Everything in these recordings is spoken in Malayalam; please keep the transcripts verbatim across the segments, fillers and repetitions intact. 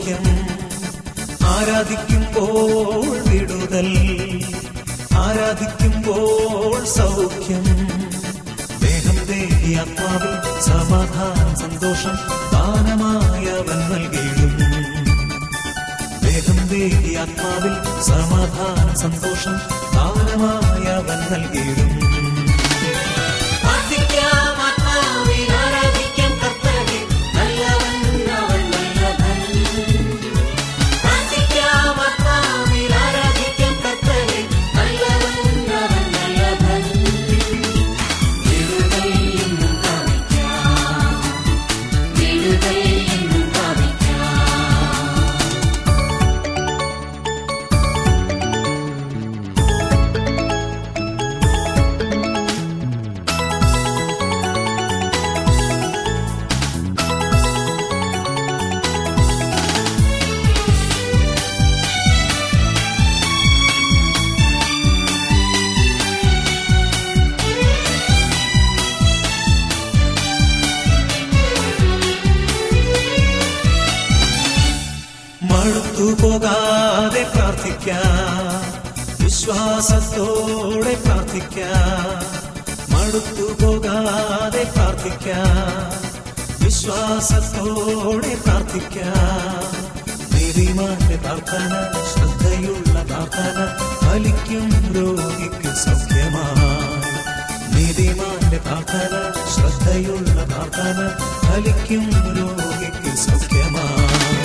സൗഖ്യം, ആരാധിക്കുമ്പോൾ വിടുതൽ, ആരാധിക്കുമ്പോൾ സൗഖ്യം. ദേഹം ദേഹി ആത്മാവിൽ സമാധാനം സന്തോഷം ദാനമായവൻ നൽകിയിടും. ദേഹം ദേഹി ആത്മാവിൽ സമാധാനം സന്തോഷം ദാനമായവൻ നൽകിയിടും. മടുത്തുപോകാതെ പ്രാർത്ഥിക്കാം, വിശ്വാസത്തോടെ പ്രാർത്ഥിക്കാം. മടുത്തുപോകാതെ പ്രാർത്ഥിക്കാം, വിശ്വാസത്തോടെ പ്രാർത്ഥിക്കാം. നീതിമാന്റെ പ്രാർത്ഥന, ശ്രദ്ധയുള്ള പ്രാർത്ഥന ഫലിക്കും രോഗിക്ക് സൗഖ്യമായി. നീതിമാന്റെ പ്രാർത്ഥന, ശ്രദ്ധയുള്ള പ്രാർത്ഥന ഫലിക്കും രോഗിക്ക് സൗഖ്യമായി.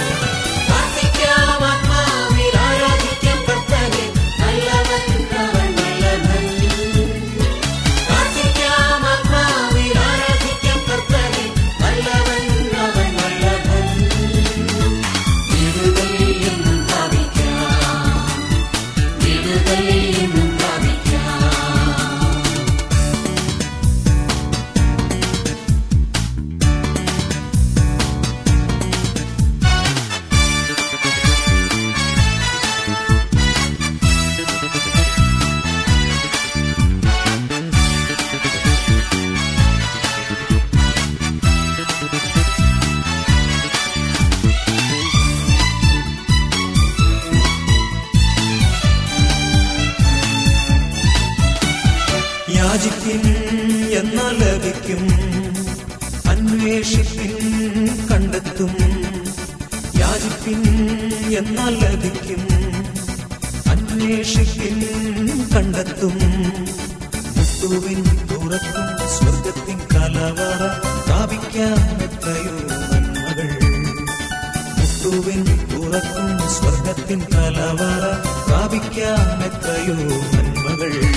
യാചിപ്പിൻ എന്നാൽ ലഭിക്കും, അന്വേഷിപ്പിൻ കണ്ടെത്തും. യാചിപ്പിൻ എന്നാൽ ലഭിക്കും, അന്വേഷിപ്പിൻ കണ്ടെത്തും. മുട്ടുവിൻ തുറക്കും, സ്വർഗത്തിൻ കലവറ പ്രാപിക്കാൻ എത്രയോ നന്മകൾ. മുട്ടുവിൻ തുറക്കും, സ്വർഗത്തിൻ കലവറ പ്രാപിക്കാൻ എത്രയോ നന്മകൾ.